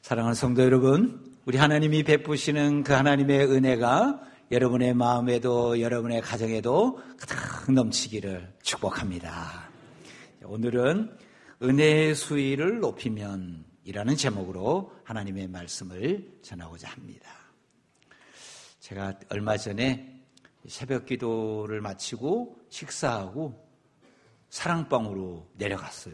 사랑하는 성도 여러분, 우리 하나님이 베푸시는 그 하나님의 은혜가 여러분의 마음에도 여러분의 가정에도 가득 넘치기를 축복합니다. 오늘은 은혜의 수위를 높이면 이라는 제목으로 하나님의 말씀을 전하고자 합니다. 제가 얼마 전에 새벽 기도를 마치고 식사하고 사랑방으로 내려갔어요.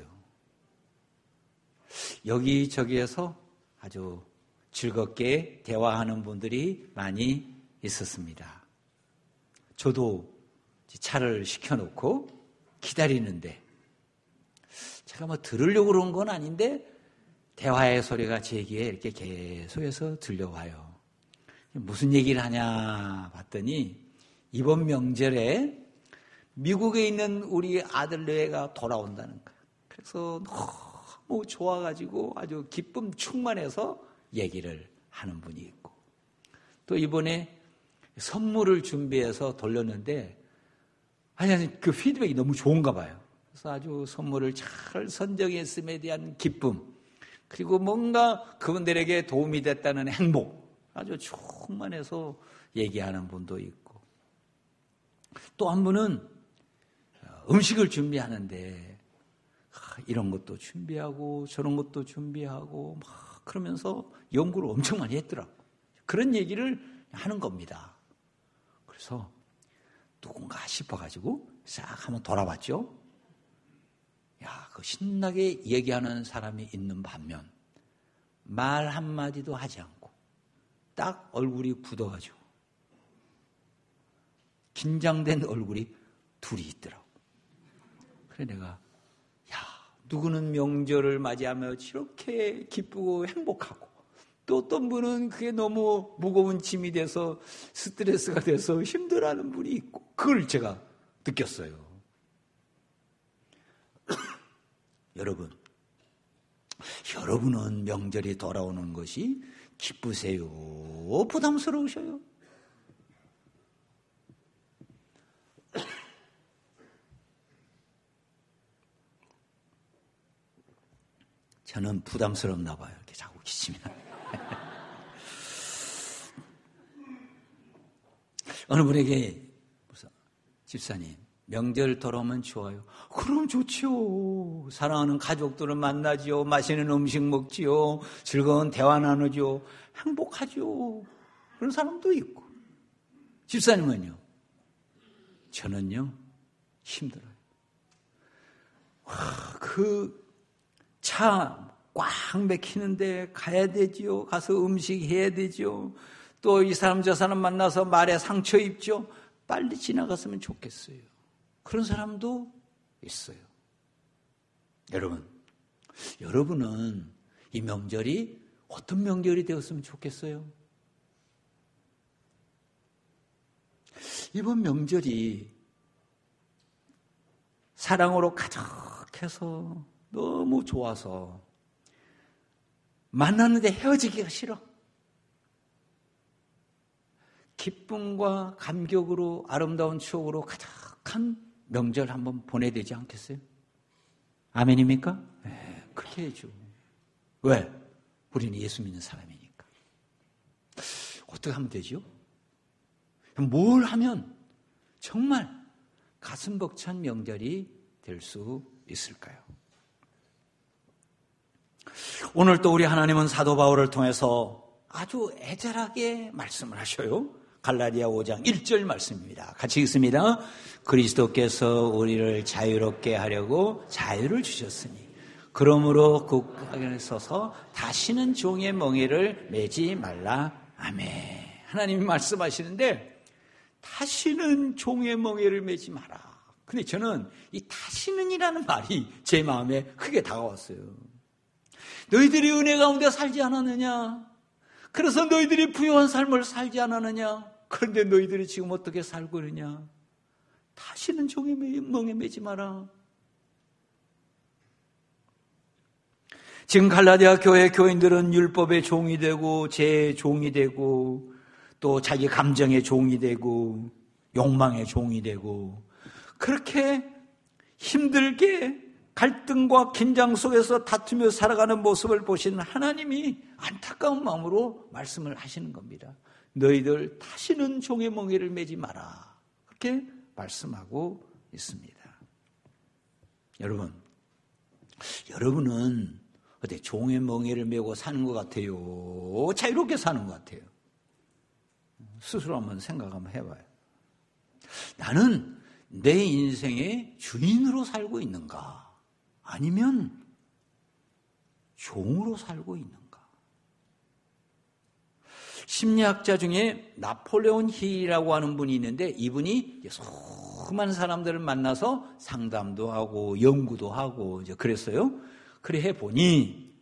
여기저기에서 아주 즐겁게 대화하는 분들이 많이 있었습니다. 저도 차를 시켜놓고 기다리는데 제가 들으려고 그런 건 아닌데 대화의 소리가 제 귀에 이렇게 계속해서 들려와요. 무슨 얘기를 하냐 봤더니 이번 명절에 미국에 있는 우리 아들네가 돌아온다는 거예요. 그래서 너무 좋아가지고 아주 기쁨 충만해서 얘기를 하는 분이 있고, 또 이번에 선물을 준비해서 돌렸는데 아니 그 피드백이 너무 좋은가 봐요. 그래서 아주 선물을 잘 선정했음에 대한 기쁨, 그리고 뭔가 그분들에게 도움이 됐다는 행복, 아주 충만해서 얘기하는 분도 있고, 또 한 분은 음식을 준비하는데 이런 것도 준비하고 저런 것도 준비하고 막 그러면서 연구를 엄청 많이 했더라고. 그런 얘기를 하는 겁니다. 그래서 누군가 싶어가지고 싹 한번 돌아봤죠. 그 신나게 얘기하는 사람이 있는 반면 말 한마디도 하지 않고 딱 얼굴이 굳어가지고 긴장된 얼굴이 둘이 있더라고. 그래 내가 누구는 명절을 맞이하며 이렇게 기쁘고 행복하고, 또 어떤 분은 그게 너무 무거운 짐이 돼서 스트레스가 돼서 힘들어하는 분이 있고, 그걸 제가 느꼈어요. 여러분은 명절이 돌아오는 것이 기쁘세요? 부담스러우셔요? 저는 부담스럽나 봐요. 이렇게 자꾸 기침이 나요. 어느 분에게 집사님, 명절 돌아오면 좋아요. 그럼 좋지요. 사랑하는 가족들을 만나지요. 맛있는 음식 먹지요. 즐거운 대화 나누죠. 행복하죠. 그런 사람도 있고. 집사님은요? 저는요, 힘들어요. 차 꽉 막히는데 가야 되지요. 가서 음식 해야 되죠. 또 이 사람 저 사람 만나서 말에 상처 입죠. 빨리 지나갔으면 좋겠어요. 그런 사람도 있어요. 여러분은 이 명절이 어떤 명절이 되었으면 좋겠어요? 이번 명절이 사랑으로 가득해서 너무 좋아서 만나는데 헤어지기가 싫어. 기쁨과 감격으로 아름다운 추억으로 가득한 명절 한번 보내야 되지 않겠어요? 아멘입니까? 네, 그렇게 해야죠. 왜? 우리는 예수 믿는 사람이니까. 어떻게 하면 되죠? 뭘 하면 정말 가슴 벅찬 명절이 될 수 있을까요? 오늘 또 우리 하나님은 사도 바울을 통해서 아주 애절하게 말씀을 하셔요. 갈라디아 5장 1절 말씀입니다. 같이 읽습니다. 그리스도께서 우리를 자유롭게 하려고 자유를 주셨으니 그러므로 국가에 서서 다시는 종의 멍에를 매지 말라. 아멘. 하나님이 말씀하시는데 다시는 종의 멍에를 매지 마라. 근데 저는 이 다시는이라는 말이 제 마음에 크게 다가왔어요. 너희들이 은혜 가운데 살지 않았느냐? 그래서 너희들이 부유한 삶을 살지 않았느냐? 그런데 너희들이 지금 어떻게 살고 있느냐? 다시는 종의 멍에 매지 마라. 지금 갈라디아 교회 교인들은 율법의 종이 되고 죄의 종이 되고 또 자기 감정의 종이 되고 욕망의 종이 되고 그렇게 힘들게 갈등과 긴장 속에서 다투며 살아가는 모습을 보시는 하나님이 안타까운 마음으로 말씀을 하시는 겁니다. 너희들 다시는 종의 멍에를 매지 마라. 그렇게 말씀하고 있습니다. 여러분은 어때 종의 멍에를 메고 사는 것 같아요? 자유롭게 사는 것 같아요? 스스로 한번 생각 한번 해봐요. 나는 내 인생의 주인으로 살고 있는가? 아니면 종으로 살고 있는가? 심리학자 중에 나폴레온 힐이라고 하는 분이 있는데 이분이 수많은 사람들을 만나서 상담도 하고 연구도 하고 이제 그랬어요. 그래 해보니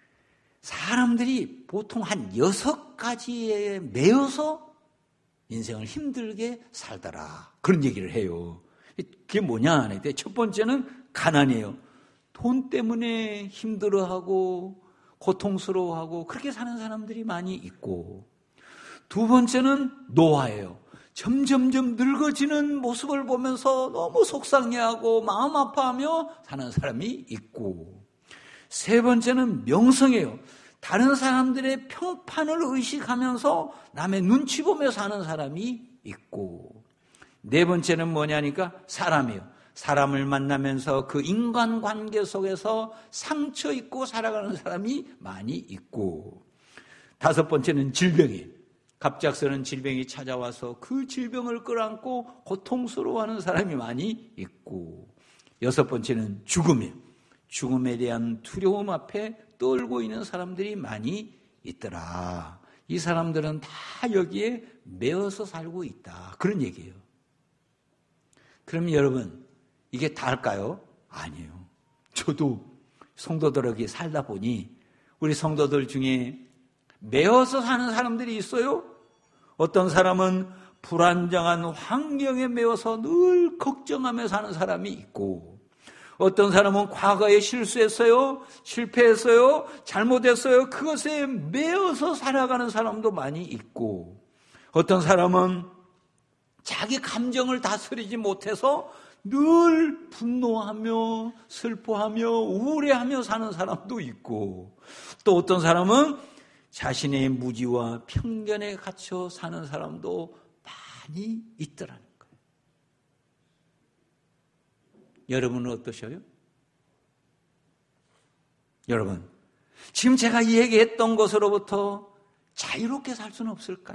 사람들이 보통 한 6가지에 매여서 인생을 힘들게 살더라. 그런 얘기를 해요. 그게 뭐냐? 첫 번째는 가난이에요. 돈 때문에 힘들어하고 고통스러워하고 그렇게 사는 사람들이 많이 있고, 두 번째는 노화예요. 점점점 늙어지는 모습을 보면서 너무 속상해하고 마음 아파하며 사는 사람이 있고, 세 번째는 명성이에요. 다른 사람들의 평판을 의식하면서 남의 눈치 보며 사는 사람이 있고, 네 번째는 뭐냐니까 사람이에요. 사람을 만나면서 그 인간관계 속에서 상처 입고 살아가는 사람이 많이 있고, 다섯 번째는 질병이에요. 갑작스러운 질병이 찾아와서 그 질병을 끌어안고 고통스러워하는 사람이 많이 있고, 여섯 번째는 죽음이에요. 죽음에 대한 두려움 앞에 떨고 있는 사람들이 많이 있더라. 이 사람들은 다 여기에 매어서 살고 있다. 그런 얘기예요. 그럼 여러분, 이게 다일까요? 아니에요. 저도 성도들에게 살다 보니 우리 성도들 중에 매어서 사는 사람들이 있어요. 어떤 사람은 불안정한 환경에 매어서 늘 걱정하며 사는 사람이 있고, 어떤 사람은 과거에 실수했어요, 실패했어요, 잘못했어요, 그것에 매어서 살아가는 사람도 많이 있고, 어떤 사람은 자기 감정을 다스리지 못해서 늘 분노하며 슬퍼하며 우울해하며 사는 사람도 있고, 또 어떤 사람은 자신의 무지와 편견에 갇혀 사는 사람도 많이 있더라는 거예요. 여러분은 어떠셔요? 여러분, 지금 제가 얘기했던 것으로부터 자유롭게 살 수는 없을까요?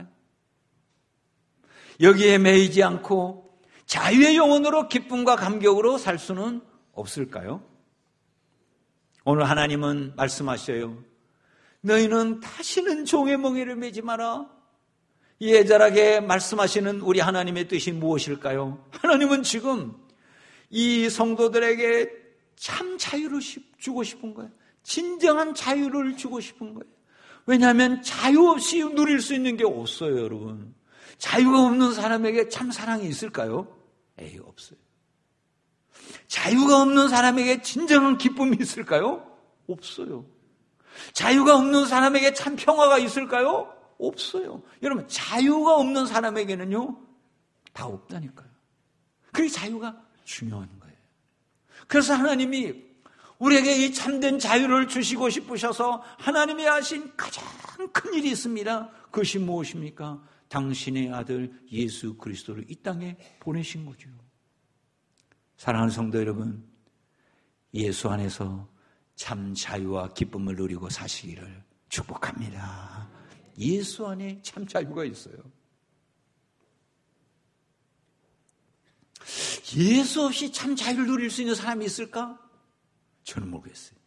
여기에 매이지 않고 자유의 영혼으로 기쁨과 감격으로 살 수는 없을까요? 오늘 하나님은 말씀하셔요. 너희는 다시는 종의 멍에를 매지 마라. 이 애절하게 말씀하시는 우리 하나님의 뜻이 무엇일까요? 하나님은 지금 이 성도들에게 참 자유를 주고 싶은 거예요. 진정한 자유를 주고 싶은 거예요. 왜냐하면 자유 없이 누릴 수 있는 게 없어요, 여러분. 자유가 없는 사람에게 참 사랑이 있을까요? 에이, 없어요. 자유가 없는 사람에게 진정한 기쁨이 있을까요? 없어요. 자유가 없는 사람에게 참 평화가 있을까요? 없어요. 여러분, 자유가 없는 사람에게는요, 다 없다니까요. 그게 자유가 중요한 거예요. 그래서 하나님이 우리에게 이 참된 자유를 주시고 싶으셔서 하나님이 하신 가장 큰 일이 있습니다. 그것이 무엇입니까? 당신의 아들 예수 그리스도를 이 땅에 보내신 거죠. 사랑하는 성도 여러분, 예수 안에서 참 자유와 기쁨을 누리고 사시기를 축복합니다. 예수 안에 참 자유가 있어요. 예수 없이 참 자유를 누릴 수 있는 사람이 있을까? 저는 모르겠어요.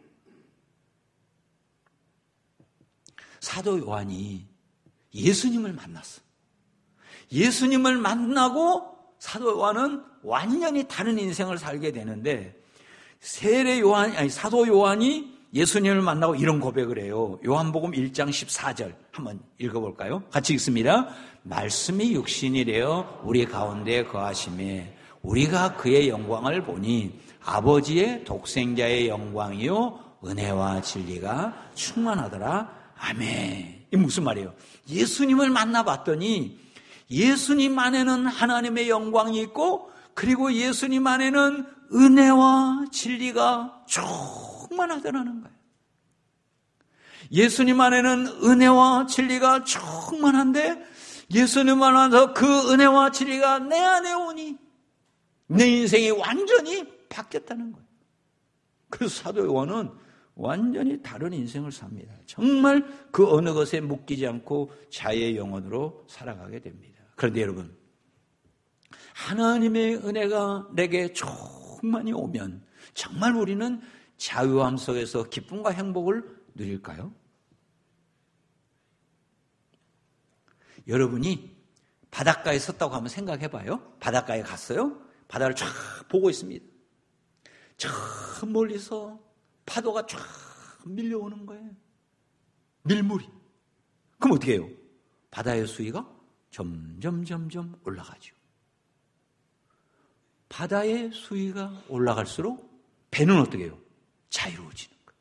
사도 요한이 예수님을 만났어. 예수님을 만나고 사도 요한은 완전히 다른 인생을 살게 되는데, 사도 요한이 예수님을 만나고 이런 고백을 해요. 요한복음 1장 14절 한번 읽어볼까요? 같이 읽습니다. 말씀이 육신이 되어 우리 가운데 거하심에 우리가 그의 영광을 보니 아버지의 독생자의 영광이요 은혜와 진리가 충만하더라. 아멘. 이게 무슨 말이에요? 예수님을 만나봤더니 예수님 안에는 하나님의 영광이 있고, 그리고 예수님 안에는 은혜와 진리가 충만하더라는 거예요. 예수님 안에는 은혜와 진리가 충만한데 예수님 안에서 그 은혜와 진리가 내 안에 오니 내 인생이 완전히 바뀌었다는 거예요. 그래서 사도 요한은 완전히 다른 인생을 삽니다. 정말 그 어느 것에 묶이지 않고 자유의 영혼으로 살아가게 됩니다. 그런데 여러분, 하나님의 은혜가 내게 충만히 오면 정말 우리는 자유함 속에서 기쁨과 행복을 누릴까요? 여러분이 바닷가에 섰다고 한번 생각해 봐요. 바닷가에 갔어요. 바다를 쫙 보고 있습니다. 저 멀리서 파도가 쫙 밀려오는 거예요. 밀물이. 그럼 어떻게 해요? 바다의 수위가 점점 올라가죠. 바다의 수위가 올라갈수록 배는 어떻게 해요? 자유로워지는 거예요.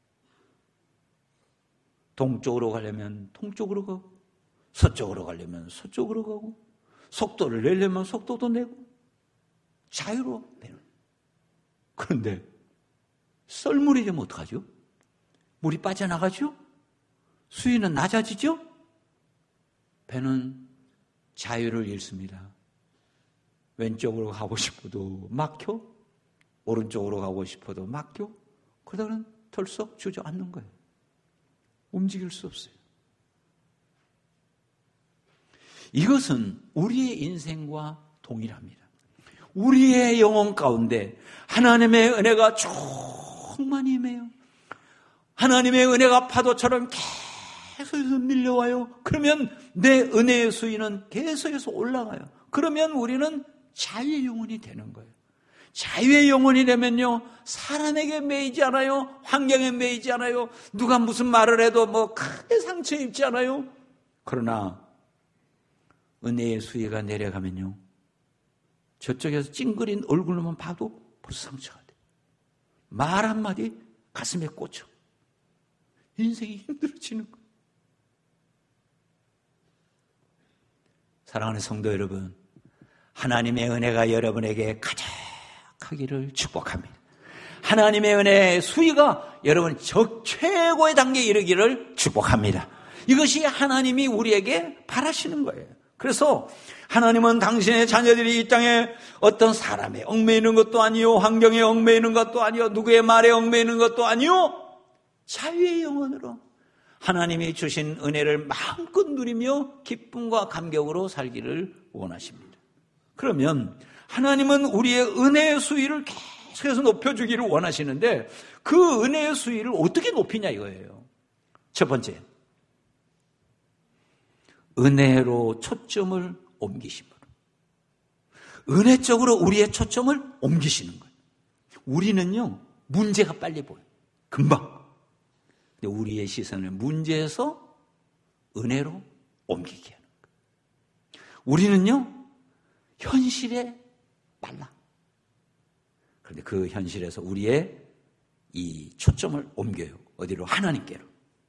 동쪽으로 가려면 동쪽으로 가고 서쪽으로 가려면 서쪽으로 가고 속도를 내려면 속도도 내고 자유로워 배는. 그런데 썰물이 되면 어떡하죠? 물이 빠져나가죠? 수위는 낮아지죠? 배는 자유를 잃습니다. 왼쪽으로 가고 싶어도 막혀, 오른쪽으로 가고 싶어도 막혀, 그러다가는 털썩 주저앉는 거예요. 움직일 수 없어요. 이것은 우리의 인생과 동일합니다. 우리의 영혼 가운데 하나님의 은혜가 충만히 임해요. 하나님의 은혜가 파도처럼 계속해서 밀려와요. 그러면 내 은혜의 수위는 계속해서 올라가요. 그러면 우리는 자유의 영혼이 되는 거예요. 자유의 영혼이 되면요, 사람에게 매이지 않아요. 환경에 매이지 않아요. 누가 무슨 말을 해도 크게 상처 입지 않아요. 그러나 은혜의 수위가 내려가면요, 저쪽에서 찡그린 얼굴로만 봐도 벌써 상처가 돼요. 말 한마디 가슴에 꽂혀. 인생이 힘들어지는 거예요. 사랑하는 성도 여러분, 하나님의 은혜가 여러분에게 가득하기를 축복합니다. 하나님의 은혜의 수위가 여러분 최고의 단계에 이르기를 축복합니다. 이것이 하나님이 우리에게 바라시는 거예요. 그래서 하나님은 당신의 자녀들이 이 땅에 어떤 사람에 얽매이는 것도 아니요, 환경에 얽매이는 것도 아니요, 누구의 말에 얽매이는 것도 아니요, 자유의 영혼으로 하나님이 주신 은혜를 마음껏 누리며 기쁨과 감격으로 살기를 원하십니다. 그러면 하나님은 우리의 은혜의 수위를 계속해서 높여주기를 원하시는데 그 은혜의 수위를 어떻게 높이냐 이거예요. 첫 번째, 은혜로 초점을 옮기심으로. 은혜 쪽으로 우리의 초점을 옮기시는 거예요. 우리는요, 문제가 빨리 보여요. 금방. 근데 우리의 시선을 문제에서 은혜로 옮기게 하는 거예요. 우리는요, 현실에 빨라. 그런데 그 현실에서 우리의 이 초점을 옮겨요. 어디로? 하나님께로.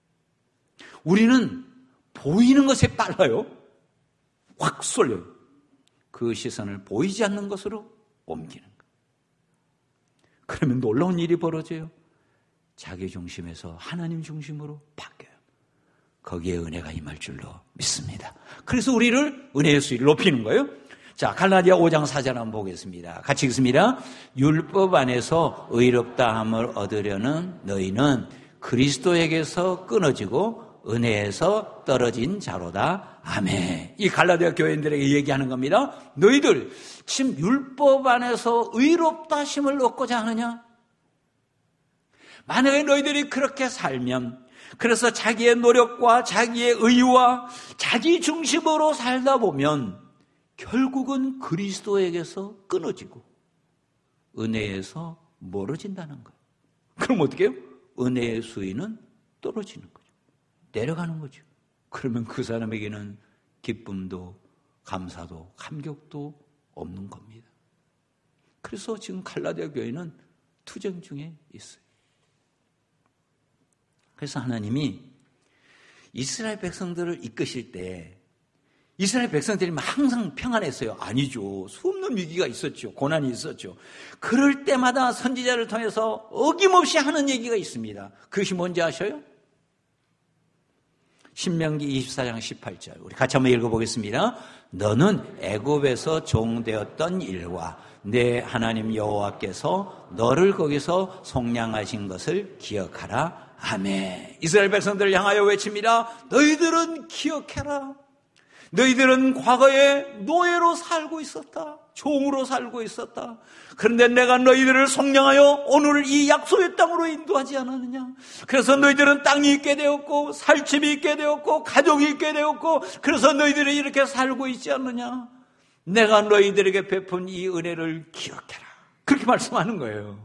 우리는 보이는 것에 빨라요. 확 쏠려요. 그 시선을 보이지 않는 것으로 옮기는 거예요. 그러면 놀라운 일이 벌어져요. 자기 중심에서 하나님 중심으로 바뀌어요. 거기에 은혜가 임할 줄로 믿습니다. 그래서 우리를 은혜의 수위를 높이는 거예요. 자, 갈라디아 5장 4절 한번 보겠습니다. 같이 읽습니다. 율법 안에서 의롭다함을 얻으려는 너희는 그리스도에게서 끊어지고 은혜에서 떨어진 자로다. 아멘. 이 갈라디아 교인들에게 얘기하는 겁니다. 너희들 지금 율법 안에서 의롭다 하심을 얻고자 하느냐? 만약에 너희들이 그렇게 살면, 그래서 자기의 노력과 자기의 의와 자기 중심으로 살다 보면 결국은 그리스도에게서 끊어지고 은혜에서 멀어진다는 거예요. 그럼 어떻게 해요? 은혜의 수위는 떨어지는 거예요. 내려가는 거죠. 그러면 그 사람에게는 기쁨도 감사도 감격도 없는 겁니다. 그래서 지금 갈라디아 교회는 투쟁 중에 있어요. 그래서 하나님이 이스라엘 백성들을 이끄실 때 이스라엘 백성들이 항상 평안했어요? 아니죠. 수없는 위기가 있었죠. 고난이 있었죠. 그럴 때마다 선지자를 통해서 어김없이 하는 얘기가 있습니다. 그것이 뭔지 아셔요? 신명기 24장 18절 우리 같이 한번 읽어보겠습니다. 너는 애굽에서 종되었던 일과 내 하나님 여호와께서 너를 거기서 속량하신 것을 기억하라. 아멘. 이스라엘 백성들을 향하여 외칩니다. 너희들은 기억해라. 너희들은 과거에 노예로 살고 있었다. 종으로 살고 있었다. 그런데 내가 너희들을 속량하여 오늘 이 약속의 땅으로 인도하지 않았느냐. 그래서 너희들은 땅이 있게 되었고 살집이 있게 되었고 가족이 있게 되었고 그래서 너희들이 이렇게 살고 있지 않느냐. 내가 너희들에게 베푼 이 은혜를 기억해라. 그렇게 말씀하는 거예요.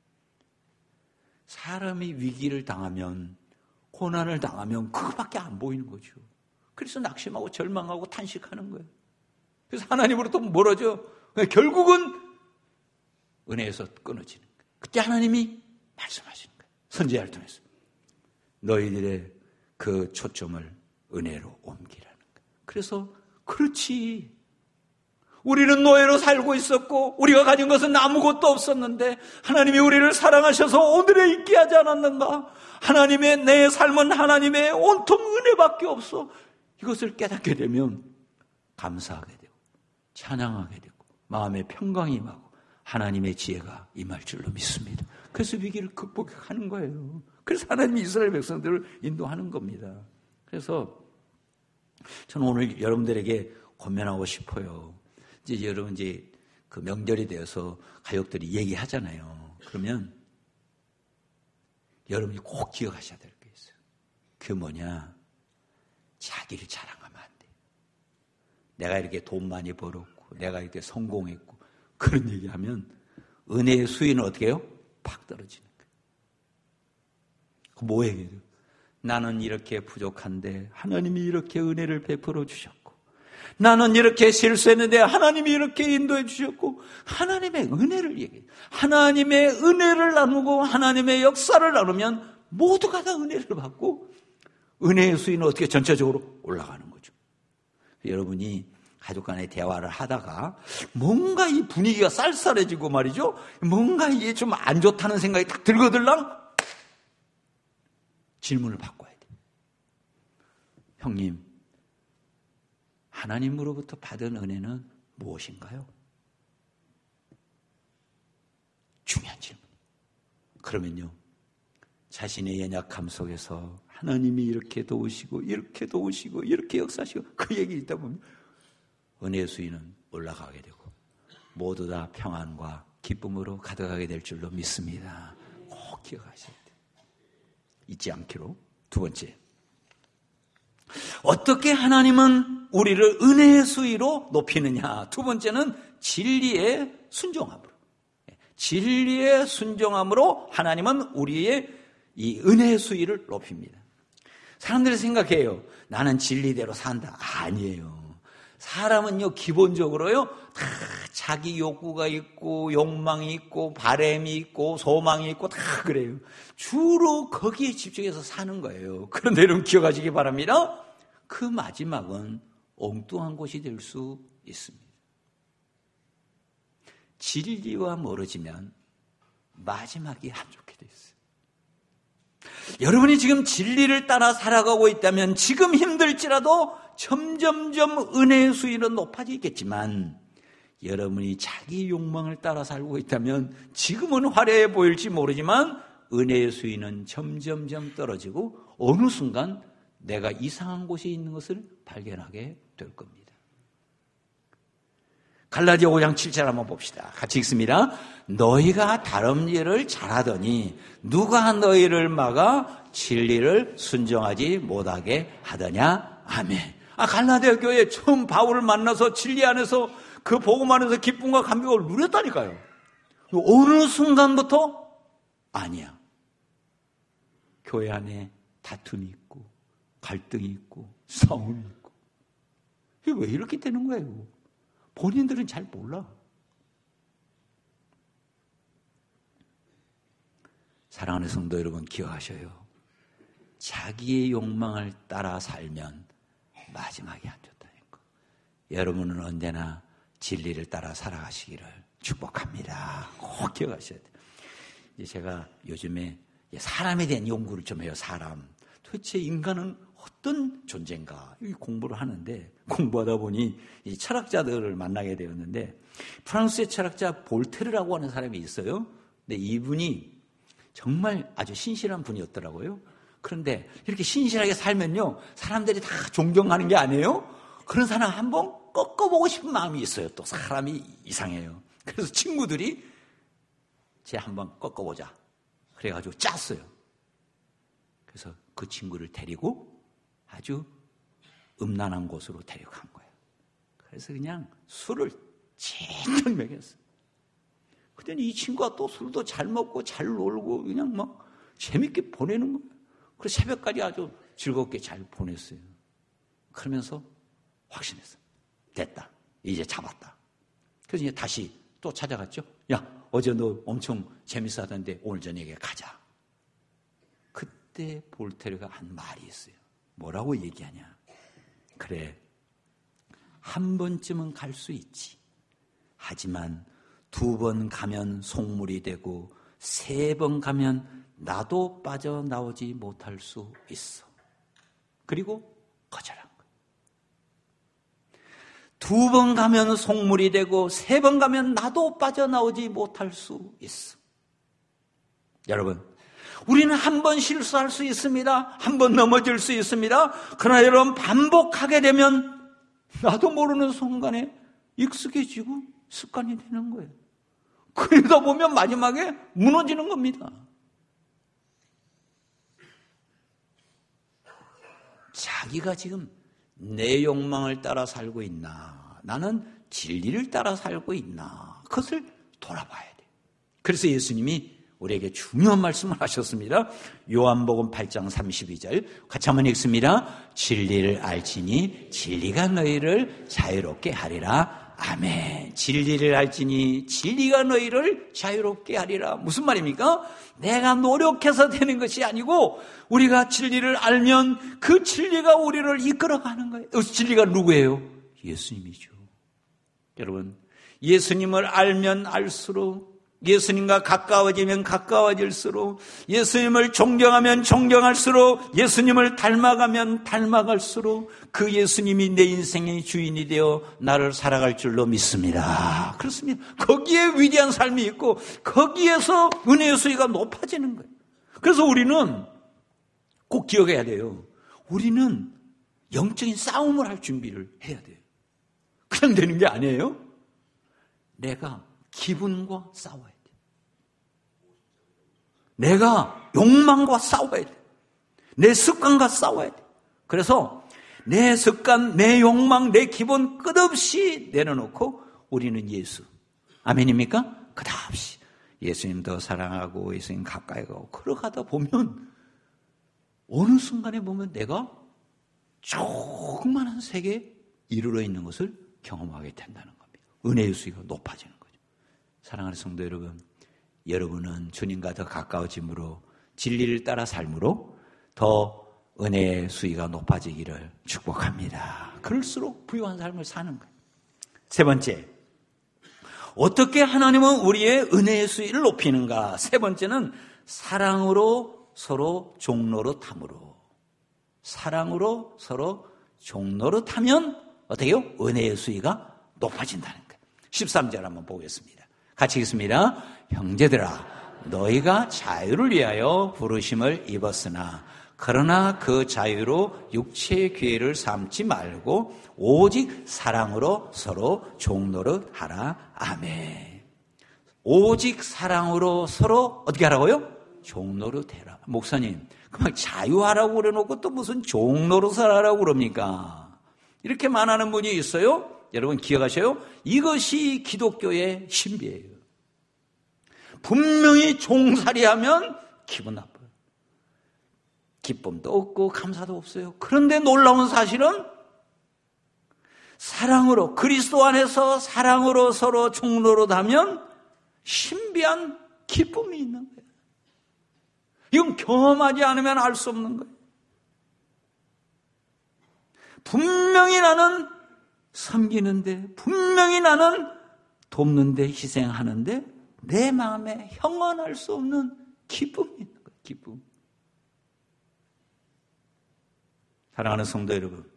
사람이 위기를 당하면 고난을 당하면 그거밖에 안 보이는 거죠. 그래서 낙심하고 절망하고 탄식하는 거예요. 그래서 하나님으로부터 멀어져 결국은 은혜에서 끊어지는 거예요. 그때 하나님이 말씀하시는 거예요. 선지자를 통해서 너희들의 그 초점을 은혜로 옮기라는 거예요. 그래서 그렇지, 우리는 노예로 살고 있었고 우리가 가진 것은 아무것도 없었는데 하나님이 우리를 사랑하셔서 오늘에 있게 하지 않았는가. 하나님의 내 삶은 하나님의 온통 은혜밖에 없어. 이것을 깨닫게 되면 감사하게 되고 찬양하게 되고 마음의 평강이 임하고 하나님의 지혜가 임할 줄로 믿습니다. 그래서 위기를 극복하는 거예요. 그래서 하나님이 이스라엘 백성들을 인도하는 겁니다. 그래서 저는 오늘 여러분들에게 권면하고 싶어요. 이제 여러분 이제 그 명절이 되어서 가족들이 얘기하잖아요. 그러면 여러분이 꼭 기억하셔야 될 게 있어요. 그게 뭐냐? 자기를 자랑하면 안 돼. 내가 이렇게 돈 많이 벌었고 내가 이렇게 성공했고 그런 얘기하면 은혜의 수위는 어떻게 해요? 팍 떨어지는 거예요. 그 뭐 얘기해요? 나는 이렇게 부족한데 하나님이 이렇게 은혜를 베풀어 주셨고 나는 이렇게 실수했는데 하나님이 이렇게 인도해 주셨고 하나님의 은혜를 얘기해요. 하나님의 은혜를 나누고 하나님의 역사를 나누면 모두가 다 은혜를 받고 은혜의 수위는 어떻게 전체적으로 올라가는 거죠. 여러분이 가족 간의 대화를 하다가 뭔가 이 분위기가 쌀쌀해지고 말이죠. 뭔가 이게 좀 안 좋다는 생각이 딱 들거들랑 질문을 바꿔야 돼요. 형님, 하나님으로부터 받은 은혜는 무엇인가요? 중요한 질문. 그러면요, 자신의 연약함 속에서 하나님이 이렇게 도우시고 이렇게 도우시고 이렇게 역사하시고 그 얘기 있다 보면 은혜의 수위는 올라가게 되고 모두 다 평안과 기쁨으로 가득하게 될 줄로 믿습니다. 꼭 기억하셔야 돼요. 잊지 않기로. 두 번째, 어떻게 하나님은 우리를 은혜의 수위로 높이느냐. 두 번째는 진리의 순종함으로. 진리의 순종함으로 하나님은 우리의 이 은혜의 수위를 높입니다. 사람들이 생각해요. 나는 진리대로 산다. 아니에요. 사람은요, 기본적으로요, 다 자기 욕구가 있고, 욕망이 있고, 바람이 있고, 소망이 있고, 다 그래요. 주로 거기에 집중해서 사는 거예요. 그런데 여러분 기억하시기 바랍니다. 그 마지막은 엉뚱한 곳이 될 수 있습니다. 진리와 멀어지면 마지막이 안 좋게 돼 있어요. 여러분이 지금 진리를 따라 살아가고 있다면 지금 힘들지라도 점점점 은혜의 수위는 높아지겠지만 여러분이 자기 욕망을 따라 살고 있다면 지금은 화려해 보일지 모르지만 은혜의 수위는 점점점 떨어지고 어느 순간 내가 이상한 곳에 있는 것을 발견하게 될 겁니다. 갈라디아 5장 7절 한번 봅시다. 같이 읽습니다. 너희가 다른 일을 잘하더니 누가 너희를 막아 진리를 순종하지 못하게 하더냐. 아멘. 갈라디아 교회에 처음 바울을 만나서 진리 안에서 그 복음 안에서 기쁨과 감격을 누렸다니까요. 어느 순간부터 아니야. 교회 안에 다툼이 있고 갈등이 있고 싸움이 있고 이게 왜 이렇게 되는 거예요? 본인들은 잘 몰라. 사랑하는 성도 여러분 기억하셔요. 자기의 욕망을 따라 살면 마지막이 안 좋다는 거. 여러분은 언제나 진리를 따라 살아가시기를 축복합니다. 꼭 기억하셔야 돼요. 이제 제가 요즘에 사람에 대한 연구를 좀 해요. 사람. 도대체 인간은 어떤 존재인가 이 공부를 하는데, 공부하다 보니 이 철학자들을 만나게 되었는데, 프랑스의 철학자 볼테르라고 하는 사람이 있어요. 근데 이분이 정말 아주 신실한 분이었더라고요. 그런데 이렇게 신실하게 살면요, 사람들이 다 존경하는 게 아니에요. 그런 사람 한번 꺾어보고 싶은 마음이 있어요. 또 사람이 이상해요. 그래서 친구들이 쟤 한번 꺾어보자 그래가지고 짰어요. 그래서 그 친구를 데리고 아주 음란한 곳으로 데려간 거예요. 그래서 그냥 술을 칙칙 먹였어요. 그랬더니 이 친구가 또 술도 잘 먹고 잘 놀고 그냥 막 재밌게 보내는 거예요. 그래서 새벽까지 아주 즐겁게 잘 보냈어요. 그러면서 확신했어요. 됐다. 이제 잡았다. 그래서 이제 다시 또 찾아갔죠. 야, 어제 너 엄청 재밌어 하던데 오늘 저녁에 가자. 그때 볼테르가 한 말이 있어요. 뭐라고 얘기하냐. 그래, 한 번쯤은 갈 수 있지. 하지만 2번 가면 속물이 되고 3번 가면 나도 빠져나오지 못할 수 있어. 그리고 거절한 거예요. 2번 가면 속물이 되고 3번 가면 나도 빠져나오지 못할 수 있어. 여러분, 우리는 한 번 실수할 수 있습니다. 한 번 넘어질 수 있습니다. 그러나 여러분, 반복하게 되면 나도 모르는 순간에 익숙해지고 습관이 되는 거예요. 그러다 보면 마지막에 무너지는 겁니다. 자기가 지금 내 욕망을 따라 살고 있나, 나는 진리를 따라 살고 있나, 그것을 돌아봐야 돼요. 그래서 예수님이 우리에게 중요한 말씀을 하셨습니다. 요한복음 8장 32절 같이 한번 읽습니다. 진리를 알지니 진리가 너희를 자유롭게 하리라. 아멘. 진리를 알지니 진리가 너희를 자유롭게 하리라. 무슨 말입니까? 내가 노력해서 되는 것이 아니고 우리가 진리를 알면 그 진리가 우리를 이끌어가는 거예요. 진리가 누구예요? 예수님이죠. 여러분, 예수님을 알면 알수록, 예수님과 가까워지면 가까워질수록, 예수님을 존경하면 존경할수록, 예수님을 닮아가면 닮아갈수록 그 예수님이 내 인생의 주인이 되어 나를 살아갈 줄로 믿습니다. 그렇습니다. 거기에 위대한 삶이 있고 거기에서 은혜의 수위가 높아지는 거예요. 그래서 우리는 꼭 기억해야 돼요. 우리는 영적인 싸움을 할 준비를 해야 돼요. 그냥 되는 게 아니에요. 내가 기분과 싸워야 돼. 내가 욕망과 싸워야 돼. 내 습관과 싸워야 돼. 그래서 내 습관, 내 욕망, 내 기분 끝없이 내려놓고 우리는 예수. 아멘입니까? 끝없이 예수님 더 사랑하고 예수님 가까이 가고 걸어가다 보면 어느 순간에 보면 내가 조그만한 세계에 이르러 있는 것을 경험하게 된다는 겁니다. 은혜의 수위가 높아지는 거죠. 사랑하는 성도 여러분, 여러분은 주님과 더 가까워짐으로 진리를 따라 삶으로 더 은혜의 수위가 높아지기를 축복합니다. 그럴수록 부유한 삶을 사는 거예요. 세 번째, 어떻게 하나님은 우리의 은혜의 수위를 높이는가? 세 번째는 사랑으로 서로 종로로 탐으로. 사랑으로 서로 종로로 타면 어떻게 해요? 은혜의 수위가 높아진다는 거예요. 13절 한번 보겠습니다. 같이 읽습니다. 형제들아, 너희가 자유를 위하여 부르심을 입었으나 그러나 그 자유로 육체의 기회를 삼지 말고 오직 사랑으로 서로 종노릇 하라. 아멘. 오직 사랑으로 서로 어떻게 하라고요? 종노릇 해라. 목사님, 그만 자유하라고 그래놓고 또 무슨 종노릇을 하라고 그럽니까? 이렇게 말하는 분이 있어요. 여러분 기억하셔요? 이것이 기독교의 신비예요. 분명히 종살이하면 기분 나빠요. 기쁨도 없고 감사도 없어요. 그런데 놀라운 사실은 사랑으로, 그리스도 안에서 사랑으로 서로 종노릇하면 신비한 기쁨이 있는 거예요. 이건 경험하지 않으면 알 수 없는 거예요. 분명히 나는 섬기는데, 분명히 나는 돕는데 희생하는데 내 마음에 형언할 수 없는 기쁨이 있는 거예요. 기쁨. 사랑하는 성도 여러분,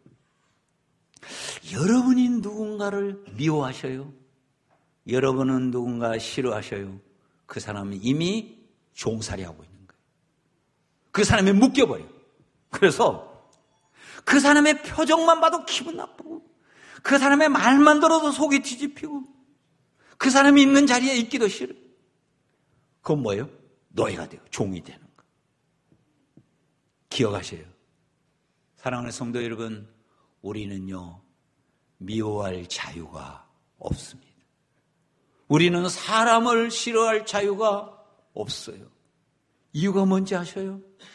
여러분이 누군가를 미워하셔요? 여러분은 누군가 싫어하셔요? 그 사람은 이미 종살이하고 있는 거예요. 그 사람이 묶여버려요. 그래서 그 사람의 표정만 봐도 기분 나쁘고, 그 사람의 말만 들어도 속이 뒤집히고, 그 사람이 있는 자리에 있기도 싫어요. 그건 뭐예요? 노예가 돼요. 종이 되는 거. 기억하세요. 사랑하는 성도 여러분, 우리는요, 미워할 자유가 없습니다. 우리는 사람을 싫어할 자유가 없어요. 이유가 뭔지 아셔요?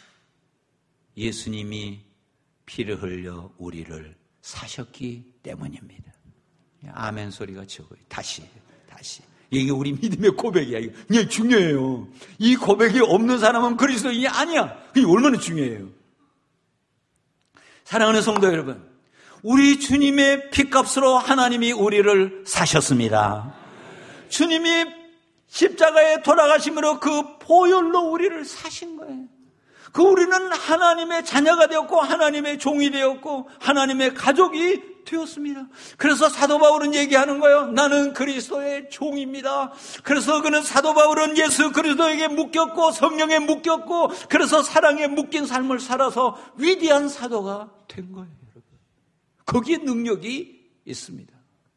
예수님이 피를 흘려 우리를 사셨기 때문입니다. 아멘 소리가 적어요. 다시. 이게 우리 믿음의 고백이야. 이게 중요해요. 이 고백이 없는 사람은 그리스도인이 아니야. 그게 얼마나 중요해요. 사랑하는 성도 여러분, 우리 주님의 피값으로 하나님이 우리를 사셨습니다. 주님이 십자가에 돌아가심으로 그 보혈로 우리를 사신 거예요. 그 우리는 하나님의 자녀가 되었고 하나님의 종이 되었고 하나님의 가족이 되었습니다. 그래서 사도 바울은 얘기하는 거예요. 나는 그리스도의 종입니다. 그래서 그는 사도 바울은 예수 그리스도에게 묶였고 성령에 묶였고 그래서 사랑에 묶인 삶을 살아서 위대한 사도가 된 거예요. 여러분. 거기에 능력이 있습니다.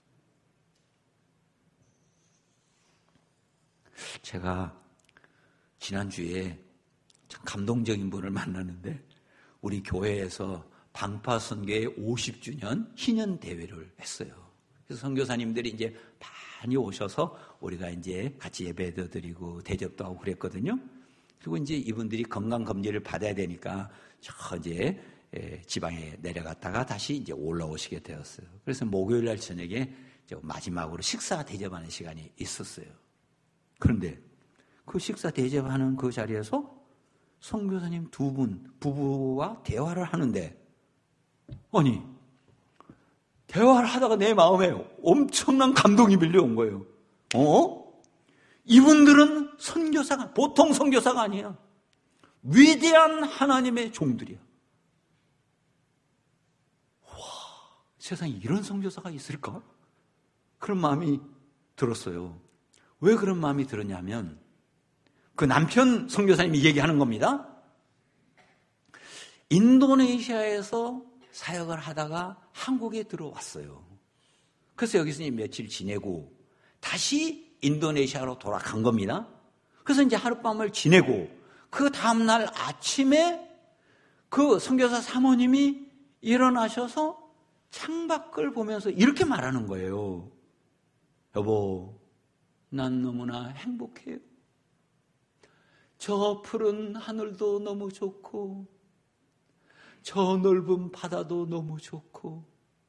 제가 지난주에 참 감동적인 분을 만났는데 우리 교회에서 방파선교의 50주년 희년대회를 했어요. 그래서 선교사님들이 이제 많이 오셔서 우리가 이제 같이 예배도 드리고 대접도 하고 그랬거든요. 그리고 이제 이분들이 건강검진을 받아야 되니까 저 이제 지방에 내려갔다가 다시 이제 올라오시게 되었어요. 그래서 목요일 날 저녁에 마지막으로 식사 대접하는 시간이 있었어요. 그런데 그 식사 대접하는 그 자리에서 선교사님 두 분, 부부와 대화를 하는데 아니 대화를 하다가 내 마음에 엄청난 감동이 밀려온 거예요. 이분들은 선교사가 보통 선교사가 아니야. 위대한 하나님의 종들이야. 와, 세상에 이런 선교사가 있을까? 그런 마음이 들었어요. 왜 그런 마음이 들었냐면 그 남편 선교사님이 얘기하는 겁니다. 인도네시아에서 사역을 하다가 한국에 들어왔어요. 그래서 여기서 며칠 지내고 다시 인도네시아로 돌아간 겁니다. 그래서 이제 하룻밤을 지내고 그 다음날 아침에 그 선교사 사모님이 일어나셔서 창밖을 보면서 이렇게 말하는 거예요. 여보, 난 너무나 행복해요. 저 푸른 하늘도 너무 좋고 저 넓은 바다도 너무 좋고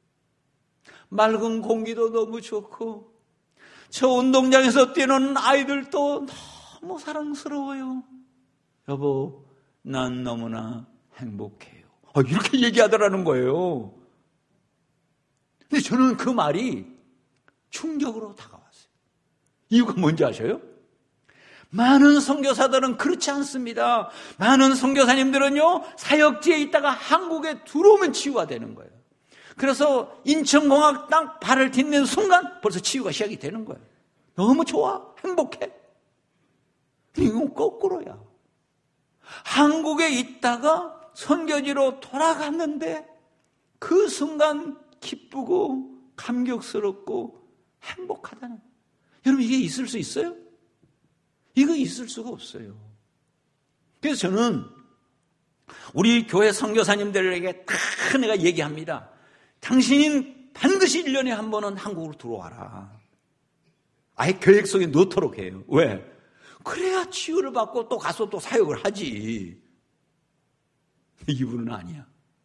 맑은 공기도 너무 좋고 저 운동장에서 뛰는 아이들도 너무 사랑스러워요. 여보, 난 너무나 행복해요. 이렇게 얘기하더라는 거예요. 근데 저는 그 말이 충격으로 다가왔어요. 이유가 뭔지 아셔요? 많은 선교사들은 그렇지 않습니다. 많은 선교사님들은요, 사역지에 있다가 한국에 들어오면 치유가 되는 거예요. 그래서 인천공항 딱 발을 딛는 순간 벌써 치유가 시작이 되는 거예요. 너무 좋아, 행복해. 이건 거꾸로야. 한국에 있다가 선교지로 돌아갔는데 그 순간 기쁘고 감격스럽고 행복하다는 거예요. 여러분, 이게 있을 수 있어요? 이거 있을 수가 없어요. 그래서 저는 우리 교회 선교사님들에게 다 내가 얘기합니다. 당신은 반드시 1년에 한 번은 한국으로 들어와라. 아예 계획 속에 넣도록 해요. 왜? 그래야 치유를 받고 또 가서 또 사역을 하지. 이분은 아니야.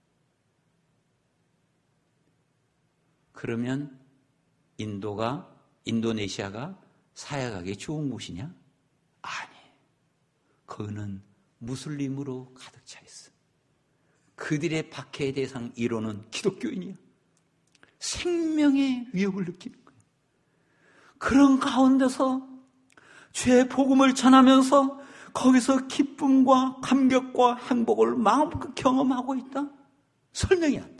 그러면 인도네시아가 사역하기 좋은 곳이냐? 아니, 그거는 무슬림으로 가득 차 있어. 그들의 박해의 대상 1호는 기독교인이야. 생명의 위협을 느끼는 거예요. 그런 가운데서 죄의 복음을 전하면서 거기서 기쁨과 감격과 행복을 마음껏 경험하고 있다? 설명이 안 돼.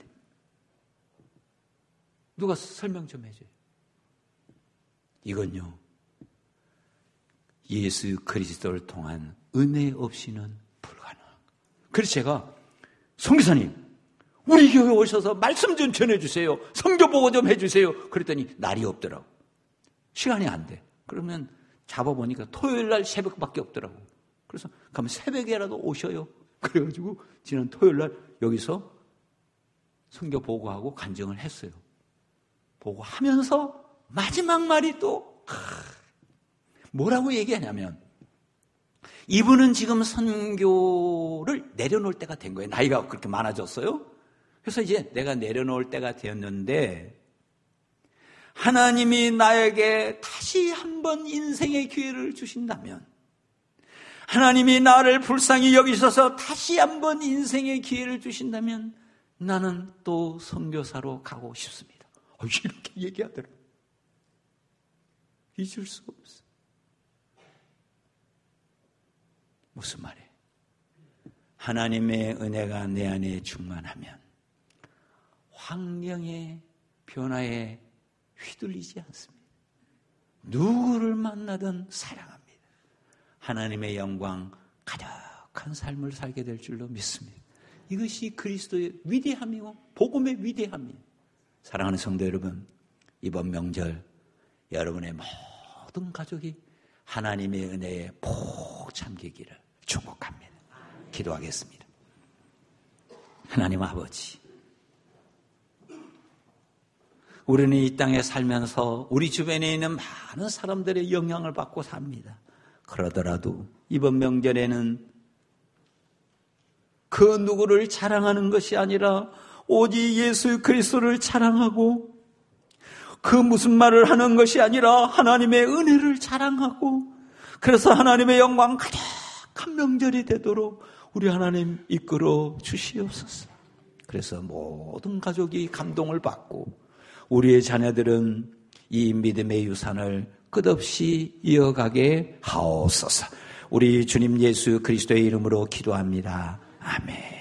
누가 설명 좀 해줘요. 이건요, 예수 그리스도를 통한 은혜 없이는 불가능한. 그래서 제가 선교사님, 우리 교회 오셔서 말씀 좀 전해주세요. 성경 보고 좀 해주세요. 그랬더니 날이 없더라고. 시간이 안 돼. 그러면 잡아보니까 토요일 날 새벽밖에 없더라고. 그래서 그럼 새벽에라도 오셔요. 그래가지고 지난 토요일 날 여기서 성경 보고하고 간증을 했어요. 보고하면서 마지막 말이 또 뭐라고 얘기하냐면, 이분은 지금 선교를 내려놓을 때가 된 거예요. 나이가 그렇게 많아졌어요. 그래서 이제 내가 내려놓을 때가 되었는데, 하나님이 나에게 다시 한번 인생의 기회를 주신다면, 하나님이 나를 불쌍히 여기셔서 다시 한번 인생의 기회를 주신다면 나는 또 선교사로 가고 싶습니다. 이렇게 얘기하더라고요. 잊을 수 없어. 무슨 말이에요? 하나님의 은혜가 내 안에 충만하면 환경의 변화에 휘둘리지 않습니다. 누구를 만나든 사랑합니다. 하나님의 영광 가득한 삶을 살게 될 줄로 믿습니다. 이것이 그리스도의 위대함이고 복음의 위대함이에요. 사랑하는 성도 여러분, 이번 명절 여러분의 모든 가족이 하나님의 은혜에 복 잠기기를 축복합니다. 기도하겠습니다. 하나님 아버지, 우리는 이 땅에 살면서 우리 주변에 있는 많은 사람들의 영향을 받고 삽니다. 그러더라도 이번 명절에는 그 누구를 자랑하는 것이 아니라 오직 예수 그리스도를 자랑하고, 그 무슨 말을 하는 것이 아니라 하나님의 은혜를 자랑하고, 그래서 하나님의 영광 가득한 명절이 되도록 우리 하나님 이끌어 주시옵소서. 그래서 모든 가족이 감동을 받고 우리의 자녀들은 이 믿음의 유산을 끝없이 이어가게 하옵소서. 우리 주님 예수 그리스도의 이름으로 기도합니다. 아멘.